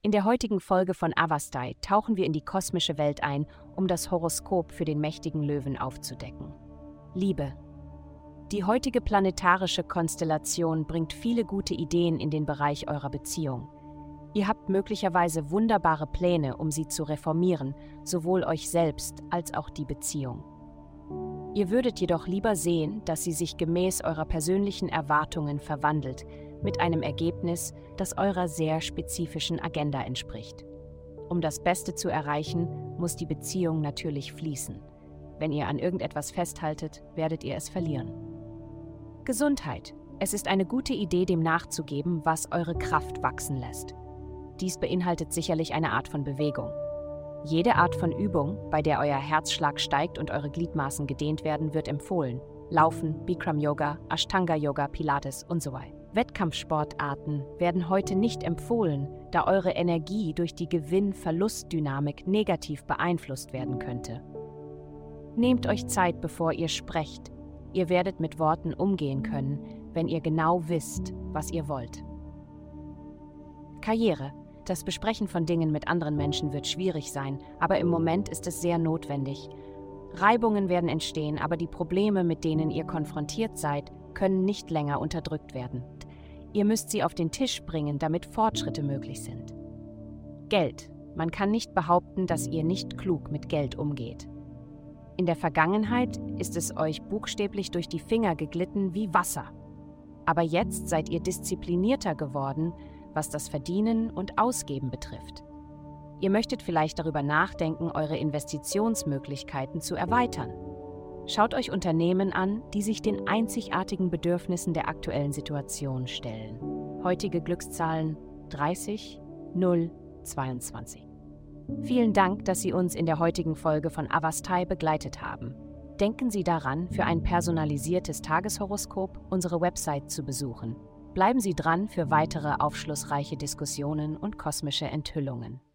In der heutigen Folge von Avastai tauchen wir in die kosmische Welt ein, um das Horoskop für den mächtigen Löwen aufzudecken. Liebe. Die heutige planetarische Konstellation bringt viele gute Ideen in den Bereich eurer Beziehung. Ihr habt möglicherweise wunderbare Pläne, um sie zu reformieren, sowohl euch selbst als auch die Beziehung. Ihr würdet jedoch lieber sehen, dass sie sich gemäß eurer persönlichen Erwartungen verwandelt, mit einem Ergebnis, das eurer sehr spezifischen Agenda entspricht. Um das Beste zu erreichen, muss die Beziehung natürlich fließen. Wenn ihr an irgendetwas festhaltet, werdet ihr es verlieren. Gesundheit. Es ist eine gute Idee, dem nachzugeben, was eure Kraft wachsen lässt. Dies beinhaltet sicherlich eine Art von Bewegung. Jede Art von Übung, bei der euer Herzschlag steigt und eure Gliedmaßen gedehnt werden, wird empfohlen. Laufen, Bikram Yoga, Ashtanga Yoga, Pilates und so weiter. Wettkampfsportarten werden heute nicht empfohlen, da eure Energie durch die Gewinn-Verlust-Dynamik negativ beeinflusst werden könnte. Nehmt euch Zeit, bevor ihr sprecht. Ihr werdet mit Worten umgehen können, wenn ihr genau wisst, was ihr wollt. Karriere. Das Besprechen von Dingen mit anderen Menschen wird schwierig sein, aber im Moment ist es sehr notwendig. Reibungen werden entstehen, aber die Probleme, mit denen ihr konfrontiert seid, können nicht länger unterdrückt werden. Ihr müsst sie auf den Tisch bringen, damit Fortschritte möglich sind. Geld. Man kann nicht behaupten, dass ihr nicht klug mit Geld umgeht. In der Vergangenheit ist es euch buchstäblich durch die Finger geglitten wie Wasser. Aber jetzt seid ihr disziplinierter geworden, was das Verdienen und Ausgeben betrifft. Ihr möchtet vielleicht darüber nachdenken, eure Investitionsmöglichkeiten zu erweitern. Schaut euch Unternehmen an, die sich den einzigartigen Bedürfnissen der aktuellen Situation stellen. Heutige Glückszahlen 30 0 22. Vielen Dank, dass Sie uns in der heutigen Folge von Avastai begleitet haben. Denken Sie daran, für ein personalisiertes Tageshoroskop unsere Website zu besuchen. Bleiben Sie dran für weitere aufschlussreiche Diskussionen und kosmische Enthüllungen.